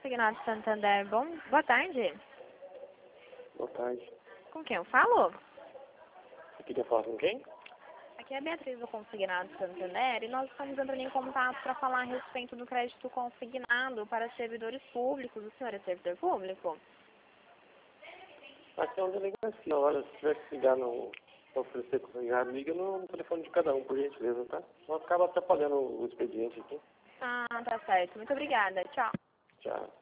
Consignado Santander. Boa tarde. Boa tarde. Com quem eu falo? Você queria falar com quem? Aqui é a Beatriz do Consignado Santander e nós estamos entrando em contato para falar a respeito do crédito consignado para servidores públicos. O senhor é servidor público? Aqui é uma delegacia. Olha, se tiver que ligar no oferecer consignado, liga no telefone de cada um, por gentileza, tá? Não acaba atrapalhando o expediente aqui. Ah, tá certo. Muito obrigada. Tchau. Tchau.